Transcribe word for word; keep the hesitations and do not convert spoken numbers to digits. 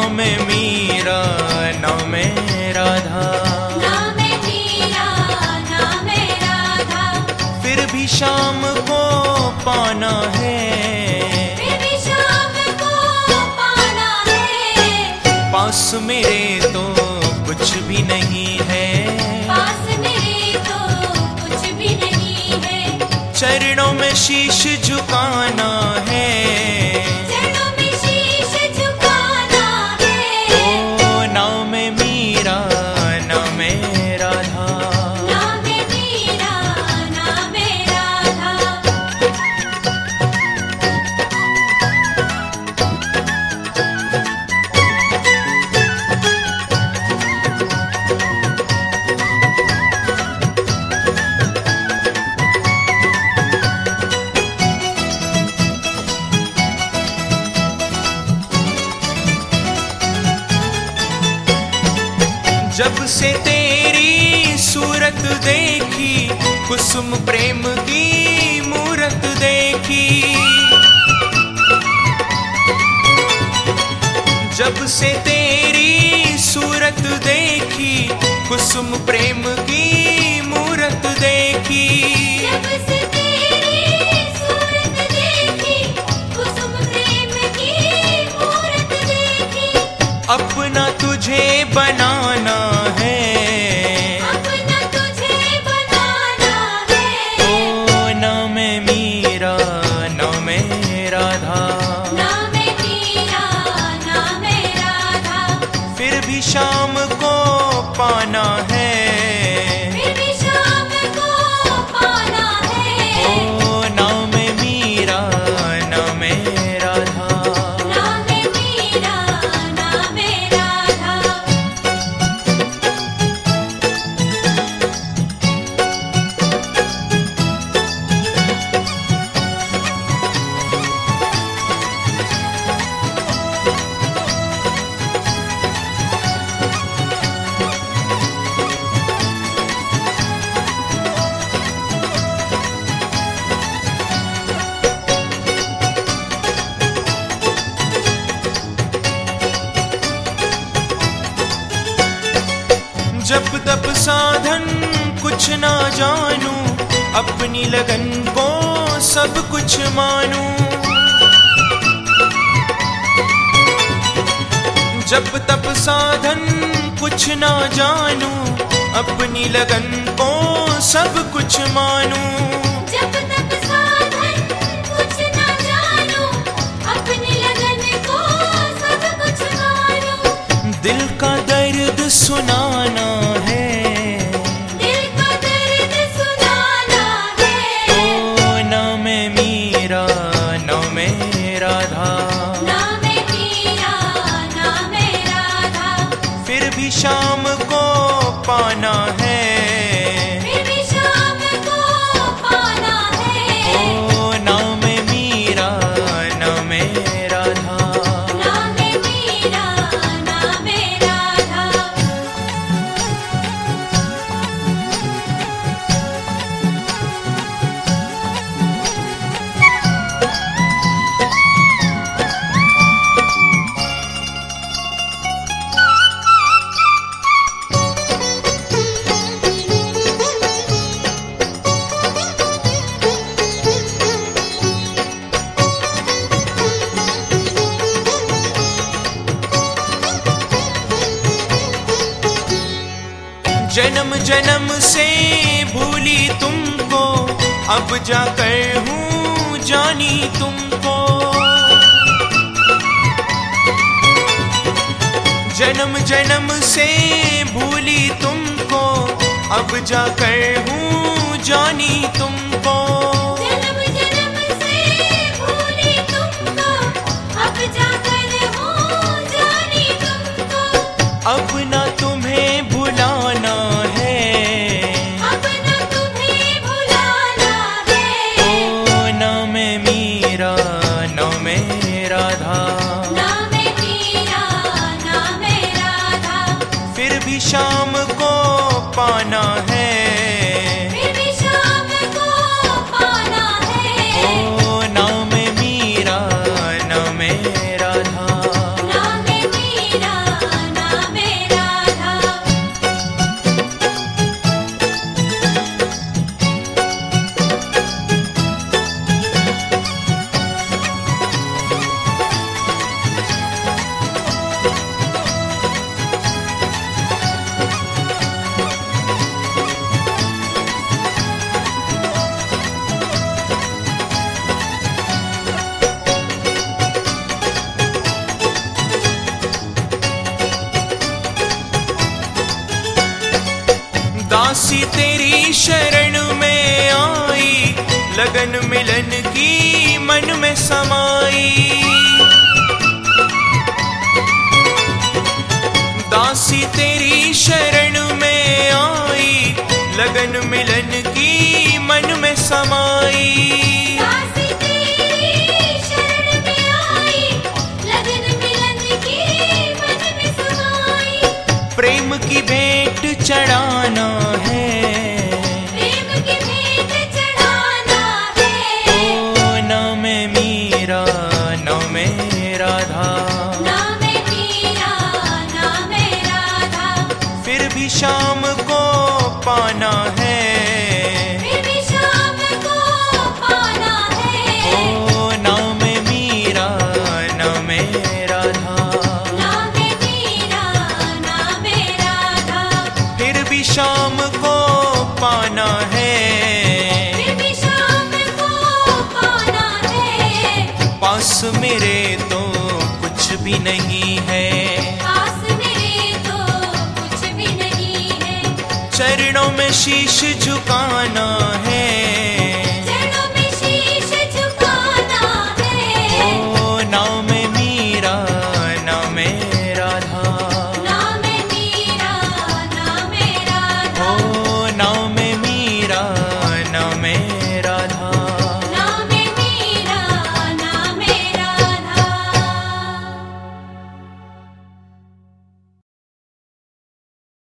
नाम है मीरा, नाम है राधा, नाम है मीरा, नाम है राधा। फिर भी शाम को पाना है, फिर भी शाम को पाना है। पास मेरे तो कुछ भी नहीं है, पास मेरे तो कुछ भी नहीं है। चरणों में शीश झुकाना है, चरणों में शीश झुकाना है। ओ नाम है मीरा, नाम है राधा, नाम है मीरा, नाम है राधा। जब से तेरी सूरत देखी, कुसुम प्रेम की मूरत देखी, जब से तेरी सूरत देखी, कुसुम प्रेम की मूरत देखी, जब से तेरी सूरत देखी, कुसुम प्रेम की मूरत देखी। अपना तुझे बनाना है, अपना तुझे बनाना है। ओ नाम है मीरा, नाम है राधा, नाम है मीरा, नाम है राधा। फिर भी शाम को पाना है, फिर भी शाम को पाना है। ओ नाम है मीरा, नाम है राधा, नाम है मीरा, नाम है राधा। जब तब साधन कुछ ना जानूं, अपनी लगन को सब कुछ मानूं, जब तब साधन कुछ ना जानूं, अपनी लगन को सब कुछ मानूं, जब तक साधन कुछ ना जानूं, अपनी लगन को सब कुछ मानूं। दिल का दर्द सुनाना है, दिल का दर्द सुनाना है। ओ नाम है मीरा, नाम है राधा, नाम है मीरा, नाम है राधा। फिर भी शाम को पाना है, फिर भी शाम को पाना है। ओ नाम है मीरा, नाम है राधा, नाम है मीरा, नाम है राधा। जन्म जन्म से भूली तुमको, अब जाकर हूँ जानी तुमको, जन्म जन्म से भूली तुमको, अब जाकर हूँ जानी तुमको, जन्म जन्म से भूली तुमको, अब जाकर हूँ जानी तुमको। अब ना तुम्हें भुलाना है, अब न तुम्हें भुलाना है। ओ नाम है मीरा, नाम है राधा, नाम है मीरा, नाम है राधा। फिर भी शाम को पाना है, फिर भी शाम को पाना है। ओ नाम है मीरा, नाम है राधा, नाम है मीरा, दासी तेरी शरण में आई, लगन मिलन की मन में समाई। दासी तेरी शरण में आई, लगन मिलन की मन में समाई। दासी तेरी शरण में आई, लगन मिलन की मन में समाई। प्रेम की भेंट चढ़ाना है, प्रेम की भेंट चढ़ाना है। ओ नाम है मीरा, नाम है राधा, नाम है मीरा, नाम है राधा। फिर भी शाम को पाना है। फिर भी शाम को पाना है। ओ नाम है मीरा, नाम है राधा, नाम है मीरा, नाम है राधा। फिर भी शाम को पाना है। फिर भी शाम को पाना है। पास मेरे तो कुछ भी नहीं है, पास मेरे तो कुछ भी नहीं है। चरणों में शीश झुकाना है।